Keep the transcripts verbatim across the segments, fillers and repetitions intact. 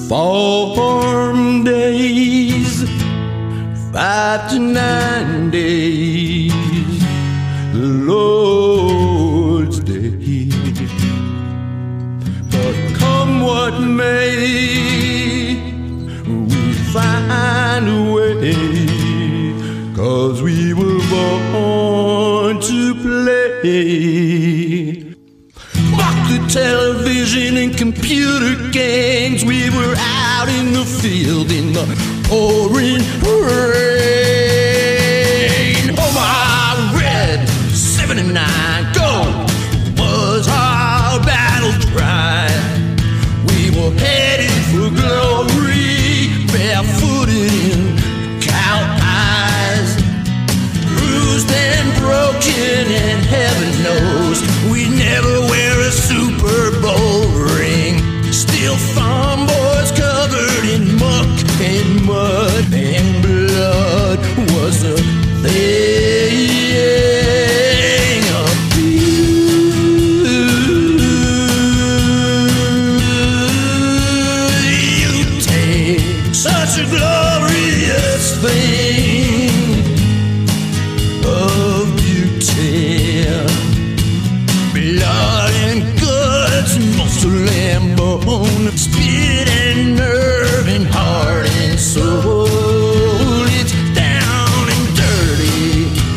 Farm days, five to nine days, the Lord's day. But come what may, we find a way, 'cause we were born to play. Fuck the television and computer games, we were out in the field in the pouring rain. Oh my red seventy-nine gold was our battle cry. We were headed for glory, barefooted in cow eyes, bruised and broken, and heaven knows we never wear a Super Bowl ring. Still farm boys covered in muck and mud, and blood was a thing of beauty. Such a glorious thing of beauty. Blood and guts, muscle and bone, spirit and nerve and heart and soul. It's down and dirty,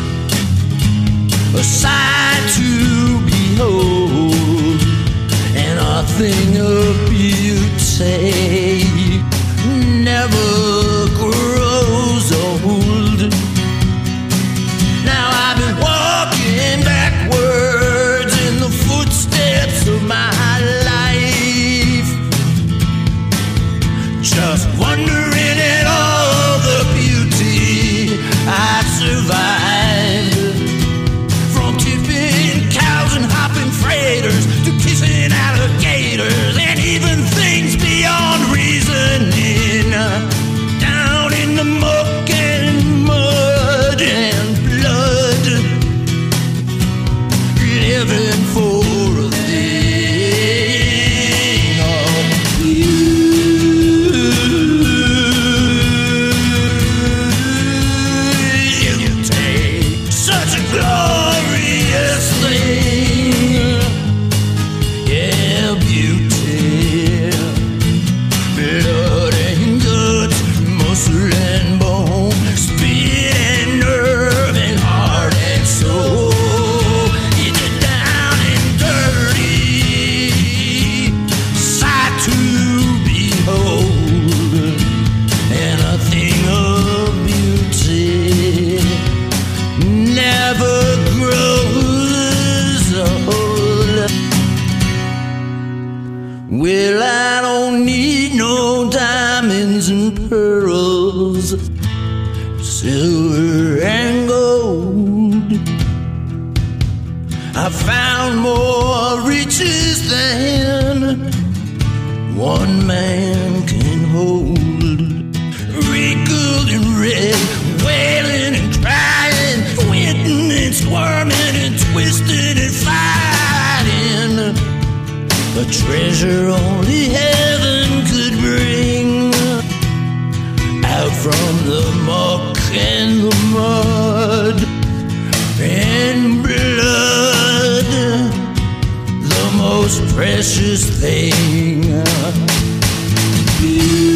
a sight to behold, and a thing of beauty never grows old. Now I've been walking backwards in the footsteps of my life, just wondering at all the beauty I survived. From tipping cows and hopping freighters to kissing alligators, and even things beyond reasoning, down in the muck and mud and blood, living for a thing of beauty. Such a glorious thing, yeah, beauty. Blood and guts, muscle and bone, spirit and nerve and heart and soul. It's down and dirty, sight to behold, and a thing of beauty never grows old. Well, I don't need no diamonds and pearls, silver and gold. I found more riches than one man can hold. Wrinkled and red, wailing and crying, squinting and squirming and twisting and fighting, a treasure only heaven could bring. Out from the muck and the mud and blood, the most precious thing.